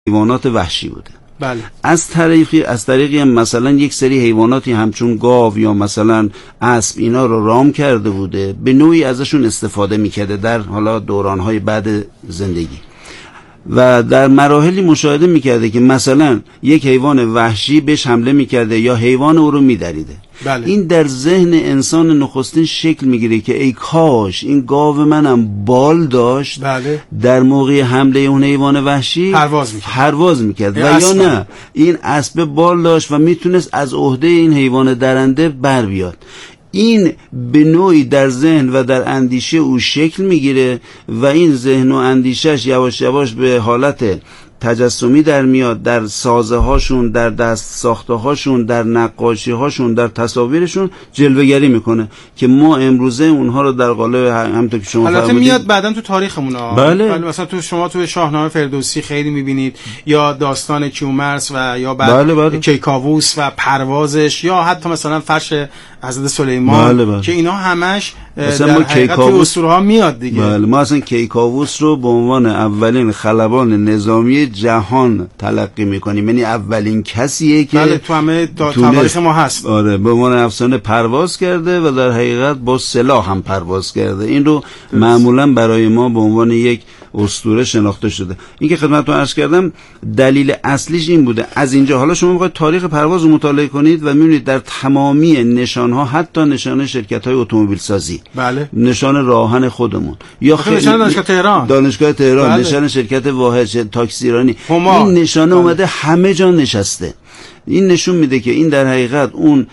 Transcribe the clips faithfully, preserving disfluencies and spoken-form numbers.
حیوانات وحشی بوده. بله. از طریقی از طریقی مثلا یک سری حیواناتی همچون گاو یا مثلا اسب اینا رو رام کرده بوده، به نوعی ازشون استفاده میکرده در حالا دورانهای بعد زندگی و در مراحلی مشاهده میکرده که مثلا یک حیوان وحشی بهش حمله میکرده یا حیوان او رو میدریده. بله. این در ذهن انسان نخستین شکل میگیره که ای کاش این گاو منم بال داشت. بله. در موقع حمله اون حیوان وحشی پرواز میکرد, پرواز میکرد. و یا نه این اسب بال داشت و میتونست از عهده این حیوان درنده بر بیاد. این به نوعی در ذهن و در اندیشه او شکل میگیره و این ذهن و اندیشش یواش یواش به حالت تجسمی در میاد، در سازه هاشون، در دست ساخته هاشون، در نقاشی هاشون، در تصاویرشون جلوه‌گری میکنه که ما امروزه اونها رو در قالب همونطور که شما البته فرمودید میاد بعدن تو تاریخمون ها. بله. بله. مثلا تو شما تو شاهنامه فردوسی خیلی میبینید یا داستان کیومرث و یا بعد بله بله. کیکاووس و پروازش یا حتی مثلا فرش حضرت سلیمان. بله بله. که اینا همش مثلا در حقیقت تو اسطوره ها میاد دیگه. بله. ما اصلا کیکاووس رو به عنوان اولین خلبان نظامی جهان تلقی میکنیم، یعنی اولین کسیه که بله تو همه تاریخ ما هست. آره به عنوان افسانه پرواز کرده و در حقیقت با سلاح هم پرواز کرده. این رو معمولا برای ما به عنوان یک اسطوره شناخته شده. این که خدمتتون عرض کردم دلیل اصلیش این بوده. از اینجا حالا شما میخواید تاریخ پرواز رو مطالعه کنید و میبینید در تمامی نشانها، حتی نشان شرکت‌های اتومبیل سازی، بله. نشان راهن خودمون یا خیلی نشان دانشگاه تهران، دانشگاه تهران، بله. نشان شرکت واحد تاکسی ایرانی، هما. این نشانه بله. اومده همه جا نشسته. این نشون میده که این در حقیقت اون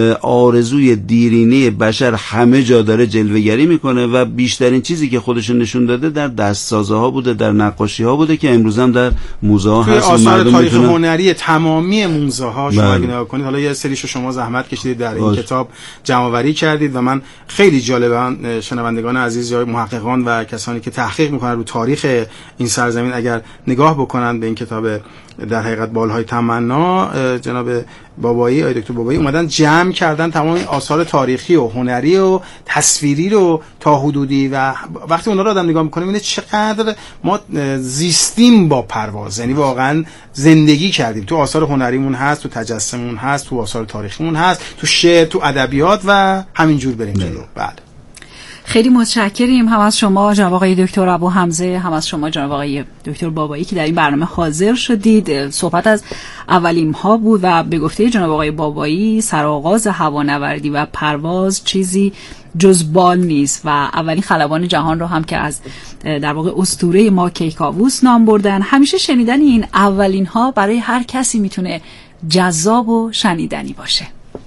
آرزوی دیرینه بشر همه جا داره جلوه‌گری میکنه و بیشترین چیزی که خودش نشون داده در دستسازه ها بوده، در نقاشی ها بوده که امروز هم در موزه ها هست. آثار تاریخ هنری تمامی موزه ها شما اگه نگاه کنید، حالا یه سریشو شما زحمت کشیدید در این باش. کتاب جمع‌آوری کردید و من خیلی جالبه شنوندگان عزیز یا محققان و کسانی که تحقیق میکنن رو تاریخ این سرزمین اگر نگاه بکنن به این کتاب در حقیقت بالهای تمنا جناب بابایی، آقای دکتر بابایی اومدن جمع کردن تمام آثار تاریخی و هنری و تصویری رو تا حدودی و وقتی اونا رو آدم نگاه میکنه میبینه چقدر ما زیستیم با پرواز، یعنی واقعا زندگی کردیم. تو آثار هنریمون هست، تو تجسممون هست، تو آثار تاریخیمون هست، تو شعر، تو ادبیات و همینجور بریم جلو. بله خیلی متشکریم هم از شما جناب آقای دکتر ابو حمزه، هم از شما جناب آقای دکتر بابایی که در این برنامه حاضر شدید. صحبت از اولین ها بود و به گفته جناب آقای بابایی سرآغاز هوانوردی و پرواز چیزی جز بال نیست و اولین خلبان جهان رو هم که از در واقع اسطوره ما کیکاووس نام بردن. همیشه شنیدن این اولین ها برای هر کسی میتونه جذاب و شنیدنی باشه.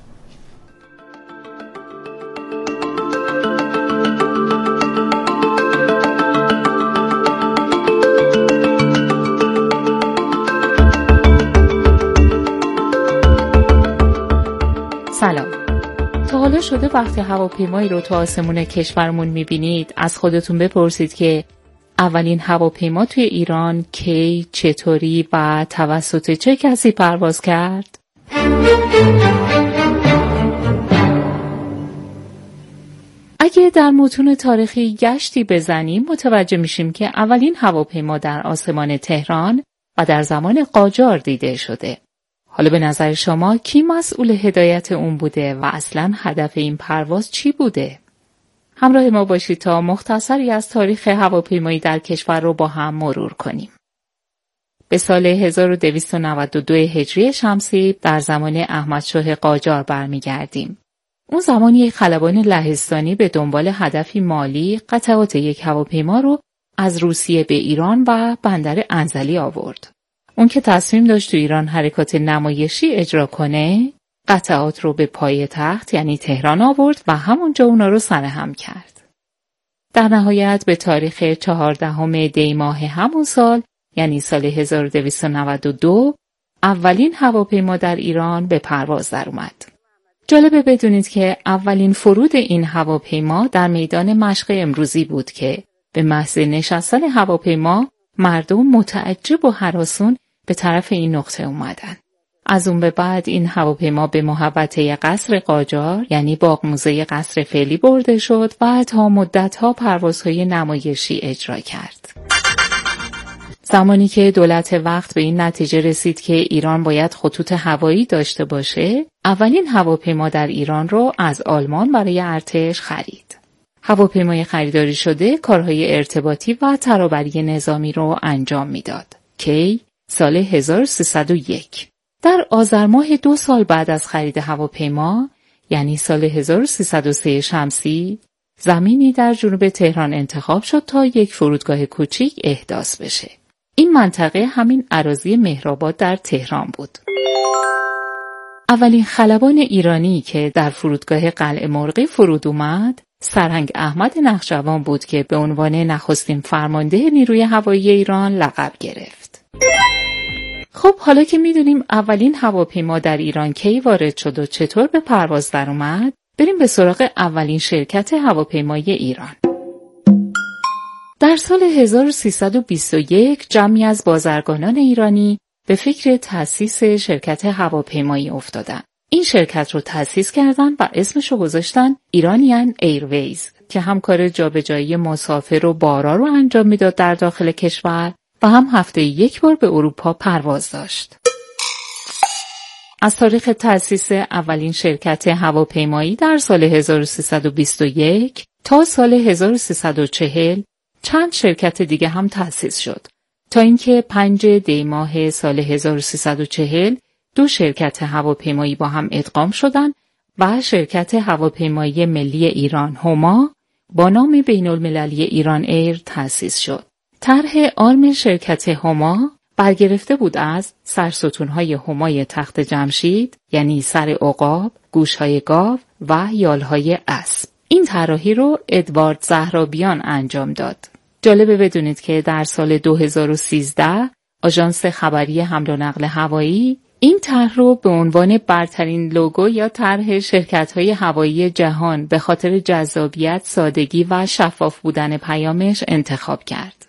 سلام. تا حالا شده وقتی هواپیمایی رو تو آسمون کشورمون میبینید از خودتون بپرسید که اولین هواپیما توی ایران کی، چطوری و توسط چه کسی پرواز کرد؟ اگه در متون تاریخی گشتی بزنیم متوجه میشیم که اولین هواپیما در آسمان تهران و در زمان قاجار دیده شده. حالا به نظر شما کی مسئول هدایت اون بوده و اصلاً هدف این پرواز چی بوده؟ همراه ما باشید تا مختصری از تاریخ هواپیمایی در کشور رو با هم مرور کنیم. به سال هزار و دویست و نود و دو هجری شمسی در زمان احمدشاه قاجار برمیگردیم. اون زمان یک خلبان لهستانی به دنبال هدفی مالی قطعات یک هواپیما رو از روسیه به ایران و بندر انزلی آورد. اون که تصمیم داشت تو ایران حرکات نمایشی اجرا کنه، قطعات رو به پایتخت یعنی تهران آورد و همونجا اونا رو سرهم کرد. در نهایت به تاریخ چهاردهم دی ماه همون سال یعنی سال هزار و دویست و نود و دو اولین هواپیما در ایران به پرواز در اومد. جالبه بدونید که اولین فرود این هواپیما در میدان مشق امروزی بود که به محض نشستن هواپیما مردم متعجب و هراسون به طرف این نقطه اومدن. از اون به بعد این هواپیما به محوطه قصر قاجار یعنی باغ موزه قصر فعلی برده شد و تا مدت‌ها پروازهای نمایشی اجرا کرد. زمانی که دولت وقت به این نتیجه رسید که ایران باید خطوط هوایی داشته باشه، اولین هواپیما در ایران رو از آلمان برای ارتش خرید. هواپیمای خریداری شده کارهای ارتباطی و ترابری نظامی رو انجام میداد. کی؟ سال هزار و سیصد و یک. در آذر ماه دو سال بعد از خرید هواپیما، یعنی سال هزار و سیصد و سه شمسی، زمینی در جنوب تهران انتخاب شد تا یک فرودگاه کوچیک احداث بشه. این منطقه همین اراضی مهرآباد در تهران بود. اولین خلبان ایرانی که در فرودگاه قلعه مرغی فرود اومد، سرهنگ احمد نخجوان بود که به عنوان نخستین فرمانده نیروی هوایی ایران لقب گرفت. خب حالا که میدونیم اولین هواپیما در ایران کی وارد شد و چطور به پرواز در اومد، بریم به سراغ اولین شرکت هواپیمایی ایران. در سال هزار و سیصد و بیست و یک جمعی از بازرگانان ایرانی به فکر تأسیس شرکت هواپیمایی افتادن. این شرکت رو تأسیس کردن و اسمش رو گذاشتن ایرانیان ایرویز که هم کار جابجایی مسافر و بارا رو انجام میداد در داخل کشور و هم هفته یک بار به اروپا پرواز داشت. از تاریخ تأسیس اولین شرکت هواپیمایی در سال هزار و سیصد و بیست و یک تا سال هزار و سیصد و چهل چند شرکت دیگه هم تأسیس شد تا اینکه پنج دی ماه سال هزار و سیصد و چهل دو شرکت هواپیمایی با هم ادغام شدند و شرکت هواپیمایی ملی ایران هما با نام بین المللی ایران ایر تأسیس شد. طرح آرم شرکت هما برگرفته بود از سرستون‌های همای تخت جمشید، یعنی سر عقاب، گوش‌های گاو و یال‌های اسب. این طراحی رو ادوارد زهرابیان انجام داد. جالبه بدونید که در سال دو هزار و سیزده آژانس خبری حمل و نقل هوایی این طرح رو به عنوان برترین لوگو یا طرح شرکت‌های هوایی جهان به خاطر جذابیت، سادگی و شفاف بودن پیامش انتخاب کرد.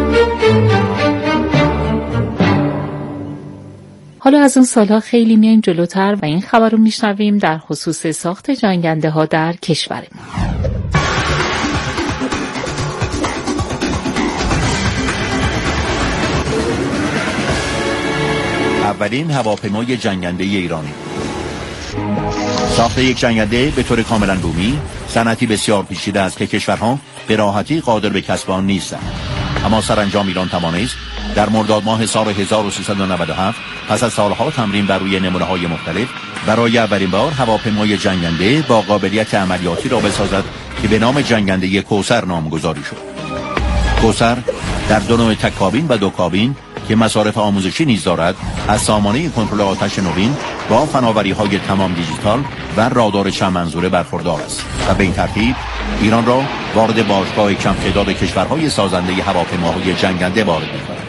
حالا از اون سالها خیلی میایم جلوتر و این خبر رو میشنویم در خصوص ساخت جنگنده ها در کشور ما. اولین هواپیمای جنگنده ایرانی. ساخت یک جنگنده به طور کاملا بومی، صنعتی بسیار پیچیده است که کشورها به راحتی قادر به کسب آن نیستند. اما سرانجام ایران توانست در مرداد ماه سال هزار و سیصد و نود و هفت پس از سالها تمرین بر روی نمونه‌های مختلف برای اولین بار هواپیمای جنگنده با قابلیت عملیاتی را بسازد که به نام جنگنده کوثر نامگذاری شد. کوثر در دو نوع تک کابین و دو کابین که مصارف آموزشی نیز دارد، از سامانه کنترل آتش نوین با فناوری‌های تمام دیجیتال و رادار چند منظوره برخوردار است و به این ترتیب ایران را وارد باشگاه کم تعداد کشورهای سازنده هواپیماهای جنگنده وارد می‌کند.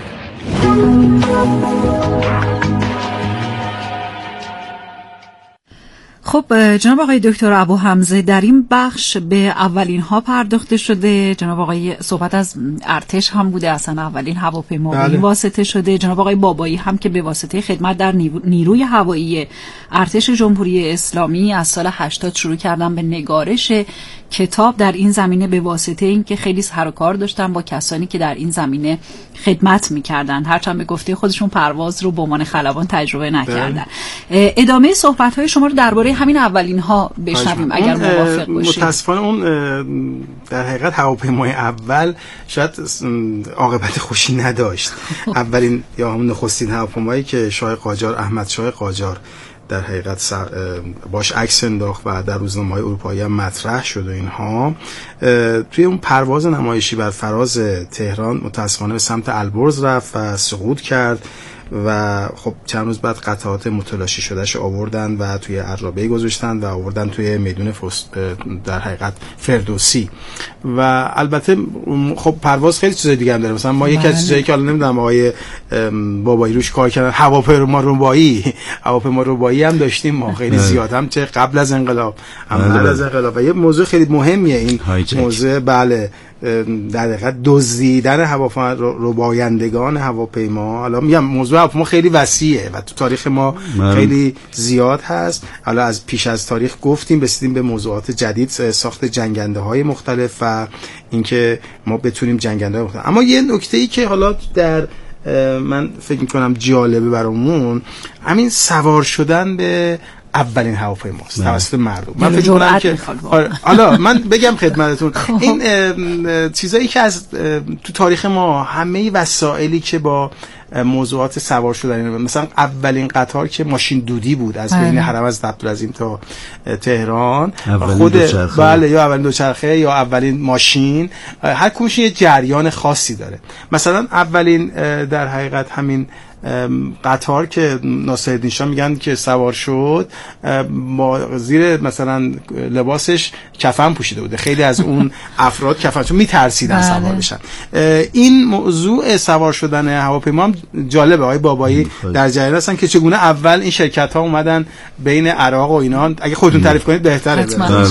خب جناب آقای دکتر ابو حمزه، در این بخش به اولین ها پرداخته شده. جناب آقای صحبت از ارتش هم بوده، اصلا اولین هواپیما به این واسطه شده. جناب آقای بابایی هم که به واسطه خدمت در نیروی هوایی ارتش جمهوری اسلامی از سال هشتاد شروع کردن به نگارش کتاب در این زمینه به واسطه این که خیلی سر و کار داشتن با کسانی که در این زمینه خدمت میکردن، هرچند به گفته خودشون پرواز رو به عنوان خلبان تجربه نکردن. ادامه صحبت های شما رو درباره همین اولین ها بشنویم اگر موافق باشید. متاسفانه اون در حقیقت هواپیمای اول شاید عاقبت خوشی نداشت. اولین یا همون نخستین هواپیمایی که شاه قاجار، احمد شاه قاجار در حقیقت باش عکس انداخت و در روزنامه‌های اروپایی هم مطرح شد و اینها، توی اون پرواز نمایشی بر فراز تهران متاسفانه به سمت البرز رفت و سقوط کرد و خب چند روز بعد قطعات متلاشی شدهش آوردن و توی عرابه گذاشتن و آوردن توی میدون فست در حقیقت فردوسی. و البته خب پرواز خیلی چیزای دیگه هم داره. مثلا ما یکی از چیزایی که الان نمیدونم آقای بابایی روش کار کردن، هواپیما ربایی هواپیما ربایی هم داشتیم ما خیلی زیاد، هم چه قبل از انقلاب هم بعد از انقلاب. و یه موضوع خیلی مهمیه این موضوع، بله، در حقیقت دزدیدن هواپیما ربایندگان هواپیما. حالا میگم موضوع هواپیما خیلی وسیعه و تو تاریخ ما من. خیلی زیاد هست. حالا از پیش از تاریخ گفتیم، رسیدیم به موضوعات جدید، ساخت جنگنده های مختلف و اینکه ما بتونیم جنگنده های مختلف. اما یه نکته‌ای که حالا در من فکر میکنم جالبه برامون همین سوار شدن به اولین هواپیماست توسط مردم. من فکر می‌کنم که حالا من بگم خدمتتون این چیزایی که از تو تاریخ ما همه وسایلی که با موضوعات سوار شدن، مثلا اولین قطار که ماشین دودی بود از بین حرم از عبدالعظیم تا تهران، خود بله یا اولین دوچرخه یا اولین ماشین، هر کدومش یه جریان خاصی داره. مثلا اولین در حقیقت همین قطار که ناصرالدین شاه میگن که سوار شد، ما زیر مثلا لباسش کفن پوشیده بوده، خیلی از اون افراد کفن چون میترسیدن سوار بشن. این موضوع سوار شدن هواپیما هم جالبه. آقای بابایی در جریان هستن که چگونه اول این شرکت ها اومدن بین عراق و اینا. اگه خودتون تعریف کنید بهتره.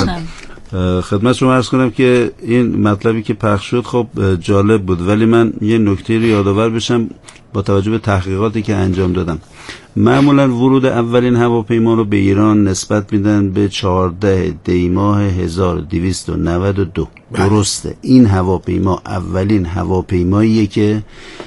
خدمت شما عرض کنم که این مطلبی که پخش شد خب جالب بود، ولی من یه نکته رو یادآور بشم با توجه به تحقیقاتی که انجام دادم. معمولا ورود اولین هواپیما رو به ایران نسبت میدن به چهارده دی ماه هزار و دویست و نود و دو. درسته، این هواپیما اولین هواپیماییه که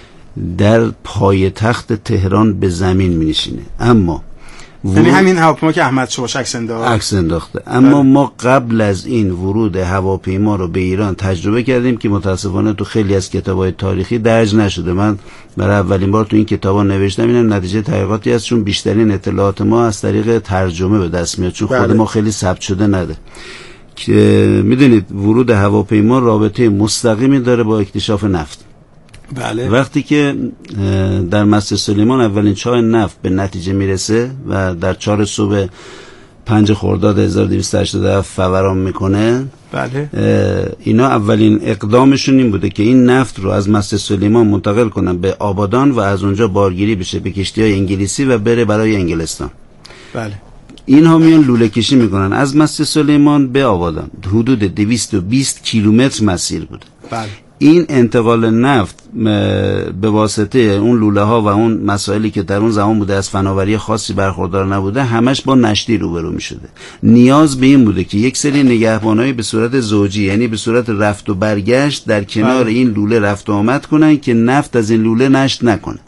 در پایتخت تهران به زمین می‌نشینه. اما یعنی همین هواپیما که احمد شاه عکس انداخت عکس انداخته. اما ما قبل از این ورود هواپیما رو به ایران تجربه کردیم که متاسفانه تو خیلی از کتاب‌های تاریخی درج نشده. من برای اولین بار تو این کتابا نوشتم، اینم نتیجه تحقیقاتی است، چون بیشترین اطلاعات ما از طریق ترجمه به دست میاد، چون خود ما خیلی ثبت شده نده. که میدونید ورود هواپیما رابطه مستقیمی داره با اکتشاف نفت. بله. وقتی که در مسجد سلیمان اولین چاه نفت به نتیجه میرسه و در چهار صبح پنج خرداد هزار و دویست و هشتاد و هفت فوران میکنه، بله. اینا اولین اقدامشون این بوده که این نفت رو از مسجد سلیمان منتقل کنن به آبادان و از اونجا بارگیری بشه به کشتی‌های انگلیسی و بره برای انگلستان. بله. اینها میان لوله کشی میکنن از مسجد سلیمان به آبادان، حدود دویست و بیست کیلومتر مسیر بوده. بله. این انتقال نفت به واسطه اون لوله ها و اون مسائلی که در اون زمان بوده از فناوری خاصی برخوردار نبوده، همش با نشتی روبرو می شده. نیاز به این بوده که یک سری نگهبانایی به صورت زوجی، یعنی به صورت رفت و برگشت در کنار بله. این لوله رفت و آمد کنن که نفت از این لوله نشت نکنه.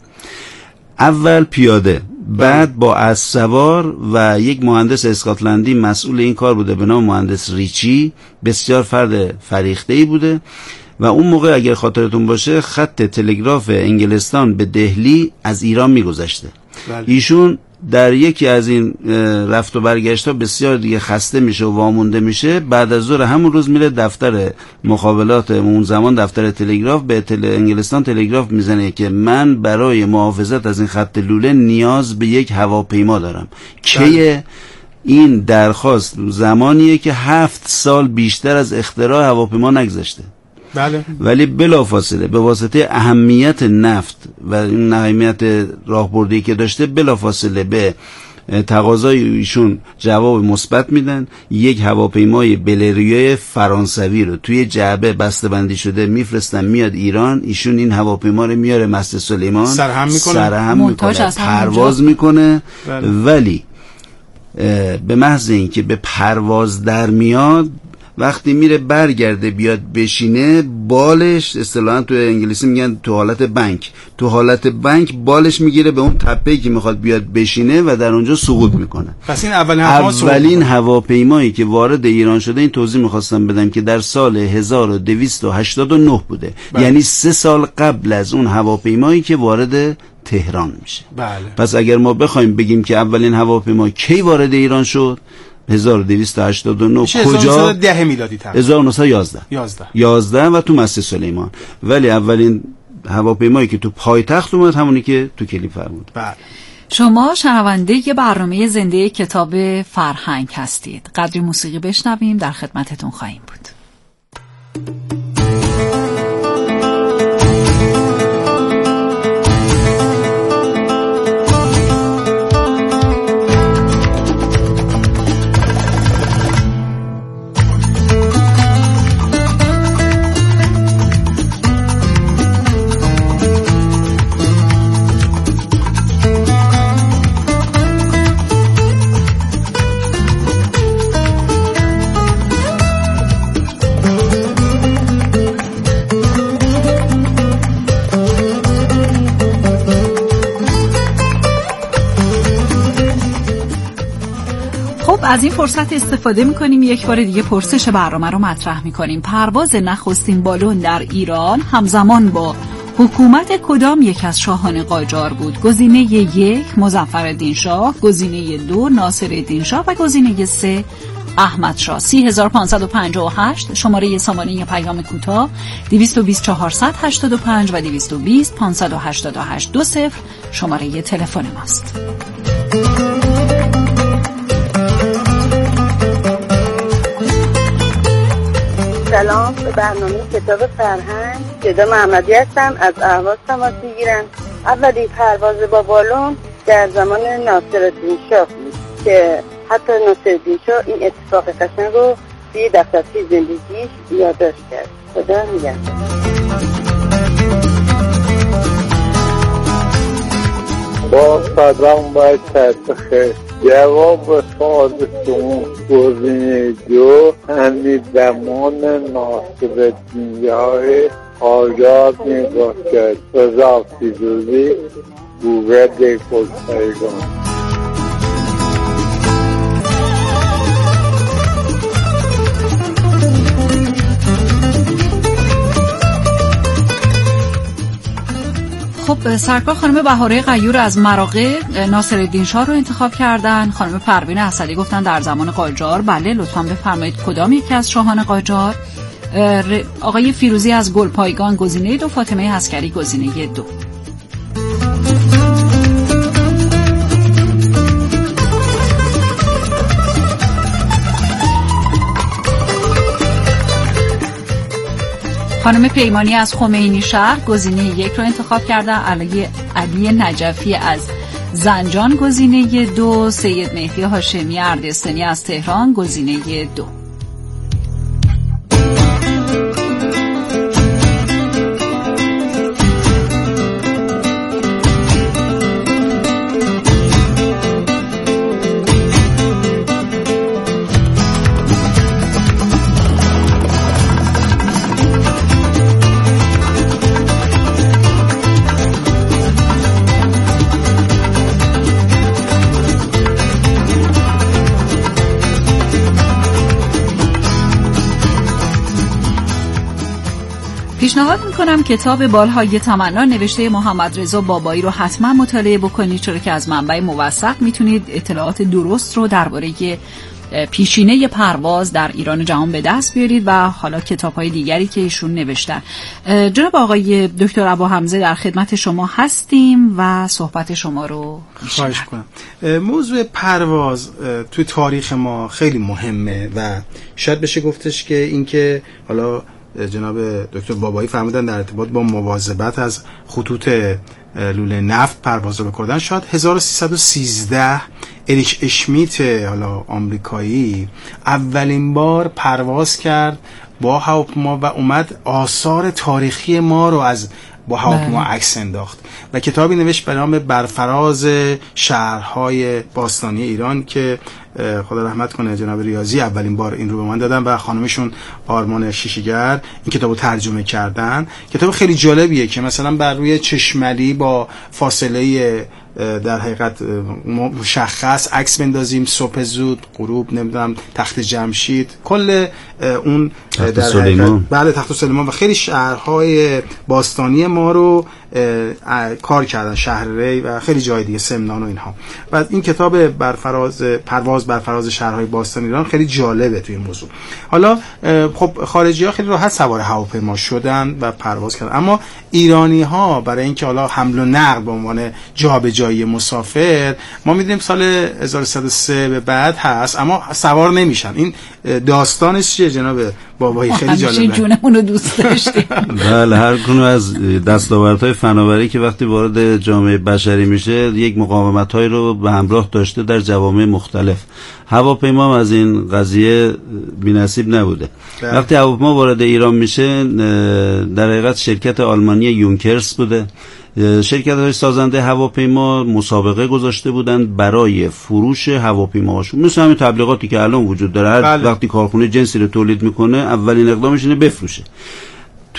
اول پیاده، بعد با اسب سوار و یک مهندس اسکاتلندی مسئول این کار بوده به نام مهندس ریچی، بسیار فرد فریخته‌ای بوده. و اون موقع اگر خاطرتون باشه خط تلگراف انگلستان به دهلی از ایران میگذشته. بله. ایشون در یکی از این رفت و برگشت ها بسیار دیگه خسته میشه و وامونده میشه. بعد از ظهر همون روز میره دفتر مخابرات اون زمان، دفتر تلگراف، به تل... انگلستان تلگراف میزنه که من برای محافظت از این خط لوله نیاز به یک هواپیما دارم. که این درخواست زمانیه که هفت سال بیشتر از اختراع هواپیما نگذشته. بله. ولی بلافاصله به واسطه اهمیت نفت و این اهمیت راهبردی که داشته، بلافاصله به تقاضای ایشون جواب مثبت میدن. یک هواپیمای بلریوی فرانسوی رو توی جعبه بسته‌بندی شده میفرستن میاد ایران. ایشون این هواپیما رو میاره مسجد سلیمان، سرهم میکنه، سرهم میکنه، پرواز میکنه. بله. ولی به محض اینکه به پرواز در میاد، وقتی میره برگرده بیاد بشینه، بالش اصطلاحاً تو انگلیسی میگن تو حالت بنک، تو حالت بنک بالش میگیره به اون تپه‌ای که میخواد بیاد بشینه و در اونجا سقوط میکنه. پس این اولین اولین هواپیمایی که وارد ایران شده، این توضیح میخواستم بدم که در سال هزار و دویست و هشتاد و نه بوده. بله. یعنی سه سال قبل از اون هواپیمایی که وارد تهران میشه. بله. پس اگر ما بخوایم بگیم که اولین هواپیما کی وارد ایران شد، هزار و دویست و هشتاد و نه کجا؟ هزار و نهصد و ده میلادی تقریبا. هزار و نهصد و یازده. یازده و تو مسجد سلیمان. ولی اولین هواپیمایی که تو پایتخت اومد همونی که تو کلیپ فرمود. بله. شما شنونده یه برنامه زنده کتاب فرهنگ هستید. قدری موسیقی بشنویم، در خدمتتون خواهیم بود. از این فرصت استفاده میکنیم یک بار دیگه پرسش برنامه رو مطرح میکنیم. پرواز نخستین بالون در ایران همزمان با حکومت کدام یک از شاهان قاجار بود؟ گزینه یک مظفرالدین شاه، گزینه دو ناصرالدین شاه و گزینه سه احمد شاه. سی هزار پانصد و پنجاه و هشت شماره سامانه پیام کوتاه، دویست و بیست چهارصد هشتاد و پنج و دویست و بیست پانصد و هشتاد و هشت دو صفر شماره تلفن ماست. سلام، به برنامه کتاب فرهنگ. صدا محمدی هستم، از اهواز تماس میگیرم. اولین پرواز با بالون در زمان ناصرالدین شاه بود که حتی ناصرالدین شاه این اتفاق قشنگ رو توی دفترچه زندگیش یادداشت کرد. خدا نگهدار. با سلام و تحت جواب سوال شما گزینه دو همین زمان ناصرالدین شاه قاجار می باشد. رضا فیروزی، گوگل گلپایگان. خب سرکار خانم بهاره غیور از مراغه ناصرالدین شاه رو انتخاب کردن. خانم پروین اسدی گفتن در زمان قاجار. بله، لطفاً بفرمایید کدام یکی از شاهان قاجار؟ آقای فیروزی از گلپایگان گزینه دو، فاطمه عسکری گزینه دو. خانم پیمانی از خمینی شهر گزینه یک رو انتخاب کردن. علی علی نجفی از زنجان گزینه دو. سید مهدی هاشمی اردستانی از تهران گزینه دو. پیشنهاد میکنم کتاب بالهای تمنا نوشته محمد رضا بابایی رو حتما مطالعه بکنید، چرا که از منبع موثق میتونید اطلاعات درست رو درباره پیشینه پرواز در ایران جهان به دست بیارید و حالا کتاب‌های دیگری که ایشون نوشتن. جناب آقای دکتر ابوحمزه در خدمت شما هستیم و صحبت شما رو خواهش کنم. موضوع پرواز توی تاریخ ما خیلی مهمه و شاید بشه گفتش که اینکه حالا جناب دکتر بابایی فرمودن در ارتباط با مواظبت از خطوط لوله نفت پرواز بکردن، شاید هزار و سیصد و سیزده اریک اشمیت حالا آمریکایی اولین بار پرواز کرد با هواپیما و اومد آثار تاریخی ما رو از با هواپیما عکس انداخت و کتابی نوشت به نام برفراز شهرهای باستانی ایران که خدا رحمت کنه جناب ریاضی اولین بار این رو به من دادن و خانمشون آرمان شیشیگر این کتابو ترجمه کردن. کتاب خیلی جالبیه که مثلا بر روی چشملی با فاصله در حقیقت مشخص عکس بندازیم، صبح زود، غروب، نمیدونم تخت جمشید، کل اون تخت سلیمان، بله تخت سلیمان و خیلی شهرهای باستانی ما رو کار کردن، شهر ری و خیلی جای دیگه، سمنان و اینها. و این کتاب برفراز پرواز برفراز شهرهای باستانی ایران خیلی جالبه توی این موضوع. حالا خب خارجی‌ها خیلی راحت سوار هواپیما شدن و پرواز کردن، اما ایرانی‌ها برای اینکه حالا حمل و نقل به عنوان جابجایی مسافر، ما می‌دونیم سال هزار و سیصد و سه به بعد هست اما سوار نمیشن. این داستانش چیه جناب بابایی؟ خیلی جالبه. همیشه جونمون رو دوست داشتیم. بله، هر کدوم از دستاوردهای فناوری که وقتی وارد جامعه بشری میشه یک مقاومت‌هایی رو به همراه داشته در جوامع مختلف. هواپیما از این قضیه بی‌نصیب نبوده. ده. وقتی هواپیما وارد ایران میشه در حقیقت شرکت آلمانی یونکرس بوده. شرکت های سازنده هواپیما مسابقه گذاشته بودند برای فروش هواپیماهاشون، مثل همین تبلیغاتی که الان وجود داره. هر وقتی کارخونه جنسی رو تولید میکنه اولین اقدامش اینه بفروشه.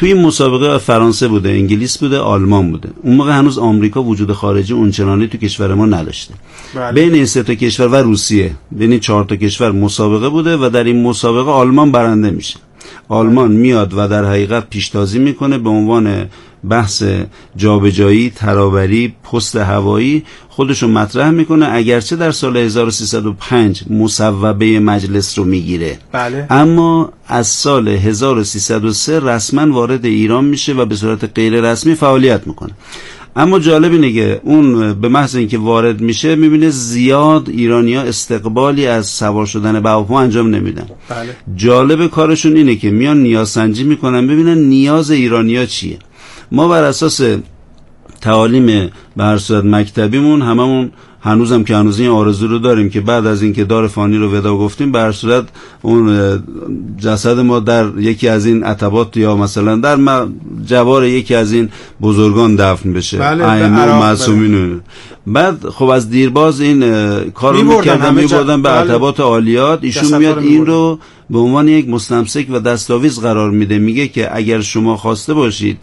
توی مسابقه فرانسه بوده، انگلیس بوده، آلمان بوده. اون موقع هنوز آمریکا وجود خارجی اونچنانی تو کشور ما نداشته. بله. بین این سه تا کشور و روسیه، بین چهار تا کشور مسابقه بوده و در این مسابقه آلمان برنده میشه. آلمان میاد و در حقیقت پیشتازی میکنه به عنوان بحث جابجایی، ترابری، پست هوایی خودشو مطرح میکنه، اگرچه در سال هزار و سیصد و پنج مصوبه مجلس رو میگیره. بله. اما از سال هزار و سیصد و سه رسما وارد ایران میشه و به صورت غیر رسمی فعالیت میکنه. اما جالب اینه که اون به محض اینکه وارد میشه میبینه زیاد ایرانی‌ها استقبالی از سوار شدن به هواپیما انجام نمیدن. بله. جالب کارشون اینه که میان نیازسنجی میکنن ببینن نیاز ایرانی‌ها چیه. ما بر اساس تعالیم به هر صورت مکتبیمون هممون هنوزم که هنوز این آرزو رو داریم که بعد از این که دار فانی رو ودا گفتیم به هر صورت اون جسد ما در یکی از این عتبات یا مثلا در جوار یکی از این بزرگان دفن بشه. ائمه و معصومین. بعد خب از دیرباز این کار رو میکردن میبردن به عتبات عالیات. ایشون میاد این رو به عنوان یک مستمسک و دستاویز قرار میده، میگه که اگر شما خواسته باشید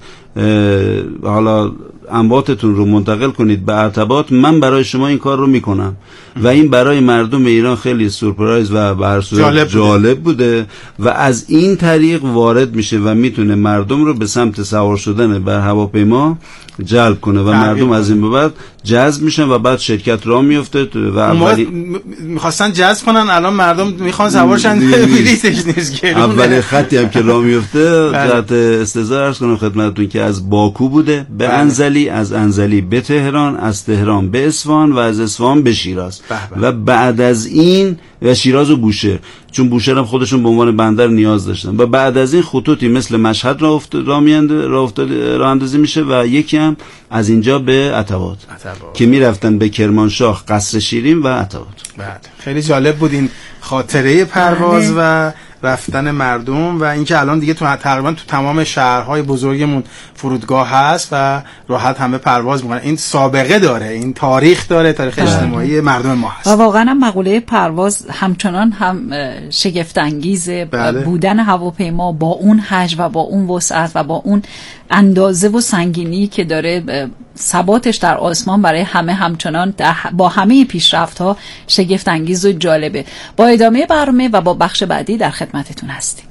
حالا انباتتون رو منتقل کنید به عتبات، من برای شما این کار رو میکنم. و این برای مردم ایران خیلی سورپرایز و به هر صورت جالب, جالب بوده و از این طریق وارد میشه و میتونه مردم رو به سمت سوار شدن بر هواپیما جلب کنه و مردم از این به بعد جذب میشن و بعد شرکت راه میفته. و اولی میخواستن جذب کنن، الان مردم میخوان سوارشن بلیتش نیست. اول خطی هم که راه میفته جهت استظهار عرض کنم خدمتتون که از باکو بوده به بله. انزلی، از انزلی به تهران، از تهران به اصفهان و از اصفهان به شیراز. بله. و بعد از این و شیراز و بوشهر، چون بوشهر هم خودشون به عنوان بندر نیاز داشتن. و بعد از این خطوطی مثل مشهد راه افتاد راه میانده راه افتاد راه اندازی میشه و یکی هم از اینجا به عتبات که میرفتن به کرمانشاه، قصر شیرین و عتبات. بله. خیلی جالب بود این خاطره پرواز و رفتن مردم و اینکه الان دیگه تو تقریبا تو تمام شهرهای بزرگمون فرودگاه هست و راحت همه پرواز میکنن. این سابقه داره، این تاریخ داره، تاریخ اجتماعی مردم ما هست. و واقعا هم مقوله پرواز همچنان هم شگفت انگیزه. بله. بودن هواپیما با اون حجم و با اون وسعت و با اون اندازه و سنگینی که داره، ثباتش در آسمان برای همه همچنان با همه پیشرفت‌ها شگفت انگیز و جالبه. با ادامه برنامه و با بخش بعدی در خدمتتون هستیم.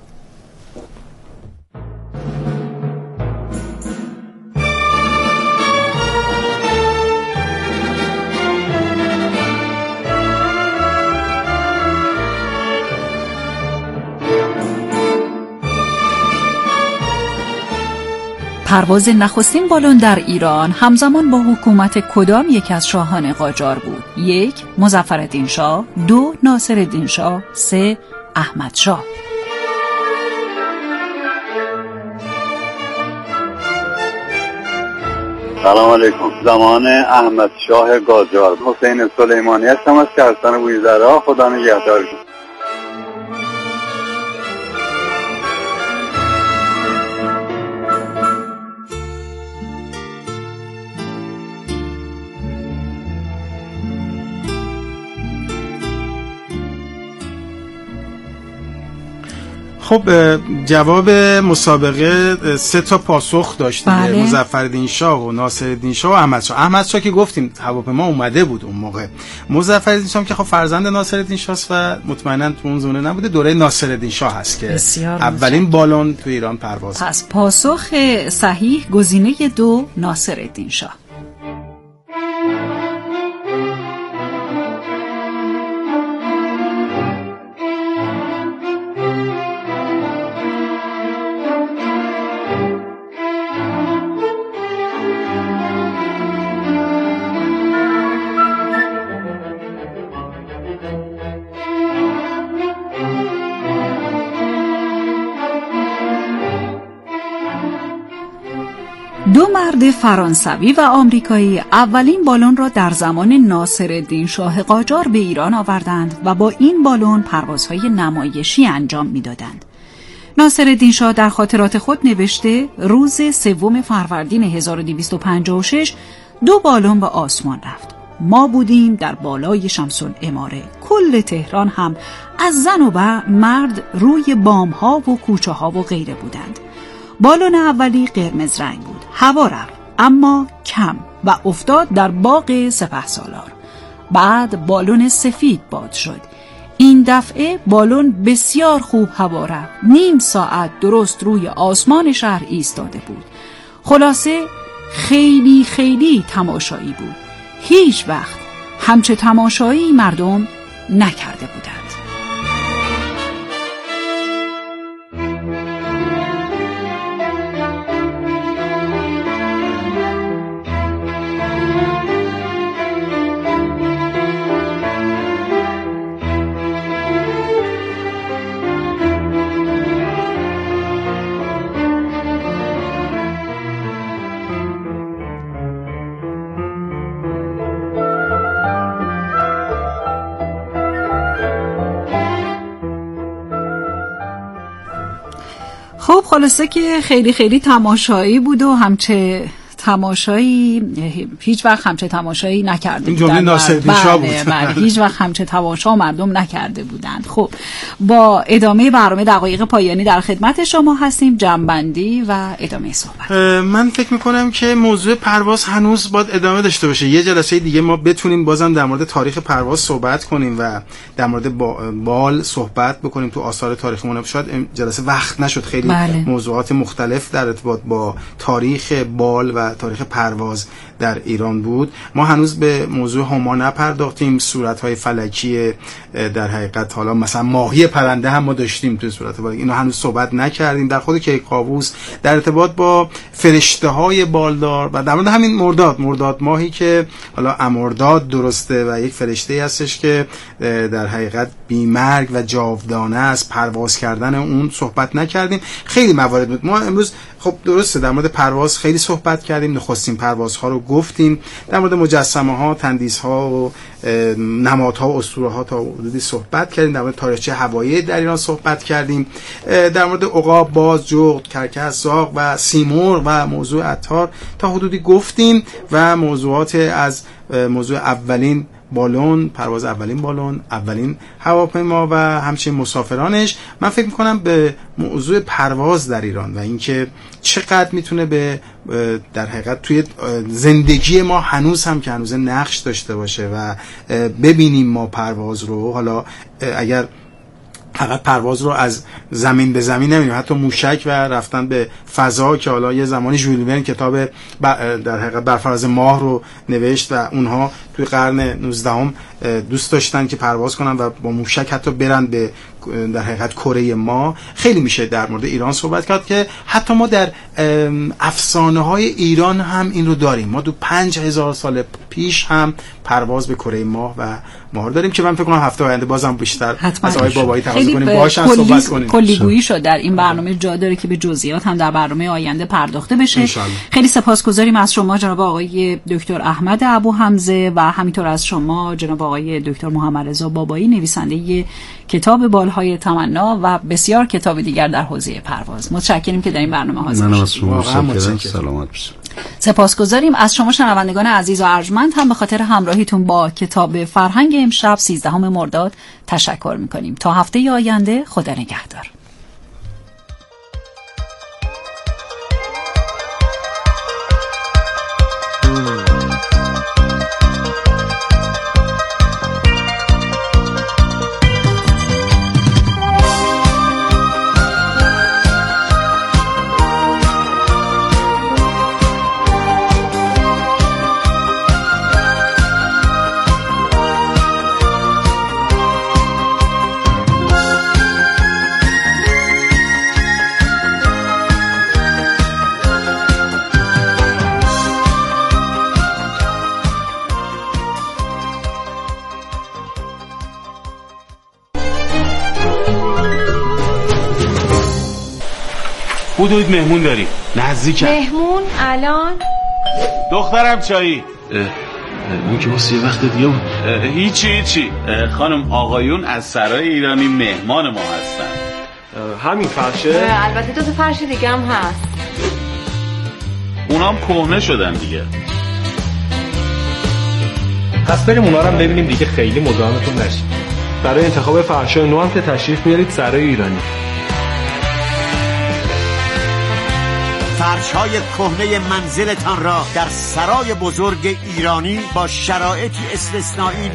پرواز نخستین بالون در ایران همزمان با حکومت کدام یک از شاهان قاجار بود؟ یک، مظفرالدین شاه، دو، ناصرالدین شاه، سه، احمد شاه. سلام علیکم. زمان احمد شاه قاجار. حسین سلیمانی هستم از کهستان بویزرا. خدا نگهدار. خب جواب مسابقه سه تا پاسخ داشت. بله. مظفرالدین شاه و ناصرالدین شاه و احمد شاه. احمد شاه که گفتیم هواپیما اومده بود اون موقع. مظفرالدین شاه که خب فرزند ناصرالدین شاه است و مطمئنا تو اون زونه نبوده، دوره ناصرالدین شاه هست که اولین بالون تو ایران پرواز. پس پاسخ صحیح گزینه دو، ناصرالدین شاه. دو مرد فرانسوی و آمریکایی اولین بالون را در زمان ناصرالدین شاه قاجار به ایران آوردند و با این بالون پروازهای نمایشی انجام می‌دادند. ناصرالدین شاه در خاطرات خود نوشته روز سوم فروردین هزار و دویست و پنجاه و شش دو بالون به آسمان رفت. ما بودیم در بالای شمس العماره. کل تهران هم از زن و مرد روی بام‌ها و کوچه‌ها و غیره بودند. بالون اولی قرمز رنگ بود. هوا رفت اما کم و افتاد در باغ سپهسالار. بعد بالون سفید باد شد. این دفعه بالون بسیار خوب هوا رفت. نیم ساعت درست روی آسمان شهر ایستاده بود. خلاصه خیلی خیلی تماشایی بود. هیچ وقت همچه تماشایی مردم نکرده بودند. خب خلاصه که خیلی خیلی تماشایی بود و همچه تماشایی هیچ وقت همچه تماشایی نکرده بودند. این جمله ناصرالدین شاه بود. بله هیچ وقت همچه تماشا مردم نکرده بودند. خب با ادامه برنامه دقایق پایانی در خدمت شما هستیم. جنبندی و ادامه صحبت. من فکر میکنم که موضوع پرواز هنوز باید ادامه داشته باشه. یه جلسه دیگه ما بتونیم بازم در مورد تاریخ پرواز صحبت کنیم و در مورد بال صحبت بکنیم تو آثار تاریخیمون. شاید جلسه وقت نشد، خیلی بله. موضوعات مختلف در ارتباط با تاریخ بال و تاریخ پرواز در ایران بود. ما هنوز به موضوع هما نپرداختیم. صورت‌های فلکی در حقیقت حالا مثلا ماهی پرنده هم ما داشتیم تو صورت فلکی، اینو هنوز صحبت نکردیم. در خود کیکاووس در ارتباط با فرشته‌های بالدار و در مورد همین مرداد مرداد ماهی که حالا امرداد درسته و یک فرشته هستش که در حقیقت بی‌مرگ و جاودانه است، پرواز کردن اون صحبت نکردیم. خیلی موارد بود. ما امروز خب درسته در مورد پرواز خیلی صحبت کردیم، نخستین پروازها رو گفتیم، در مورد مجسمه ها، تندیس ها و نمادها و اسطوره ها تا حدودی صحبت کردیم، در مورد تاریخچه هوایی در ایران صحبت کردیم، در مورد عقاب، باز، جغد، کرکس، زاغ و سیمرغ و موضوع عطار تا حدودی گفتیم و موضوعات از موضوع اولین بالون، پرواز اولین بالون، اولین هواپیما و همچنین مسافرانش. من فکر میکنم به موضوع پرواز در ایران و اینکه چقدر میتونه به در حقیقت توی زندگی ما هنوز هم که هنوز نقش داشته باشه و ببینیم ما پرواز رو، حالا اگر فقط پرواز رو از زمین به زمین نمی‌بینیم، حتی موشک و رفتن به فضا که حالا یه زمانی ژول ورن کتاب در حقیقت بر فراز ماه رو نوشت و اونها توی قرن نوزدهم دوست داشتن که پرواز کنن و با موشک حتی برن به در حقیقت کره ما. خیلی میشه در مورد ایران صحبت کرد که حتی ما در افسانه های ایران هم این رو داریم. ما دو پنج هزار سال پیش هم پرواز به کره ماه و ماه داریم که من فکر کنم هفته آینده بازم بیشتر از آقای بابایی تقاضا کنیم باهاش صحبت کنیم. کلیگویی شد در این برنامه، جا داره که به جزئیات هم در برنامه آینده پرداخته بشه. انشالله. خیلی سپاسگزاریم از شما جناب آقای دکتر احمد ابوحمزه و همینطور از شما جناب آقای دکتر محمد رضا بابایی، نویسنده کتاب بالهای تمنا و بسیار کتاب دیگر در حوزه پرواز. متشکریم که در این برنامه حاضر شدید. سلامت باشید. سپاسگزاریم از شما شنوندگان عزیز و ارجمند هم به خاطر همراهیتون با کتاب فرهنگ امشب سیزدهم مرداد تشکر میکنیم. تا هفته آینده خدا نگهدار. حدود مهمون داریم نزدیکم. مهمون الان؟ دخترم چایی؟ اون که واسه یه وقت دیگه بود. هیچی هیچی خانم آقایون از سرای ایرانی مهمان ما هستن. همین فرشه؟ البته دو تا فرش دیگه هم هست. اونام کهنه شدن دیگه. پس بریم اونا رو هم ببینیم دیگه خیلی مزاحمتون نشیم. برای انتخاب فرشای نو هم که تشریف میارید سرای ایرانی. فرش‌های کهنه منزلتان را در سرای بزرگ ایرانی با شرایطی استثنایی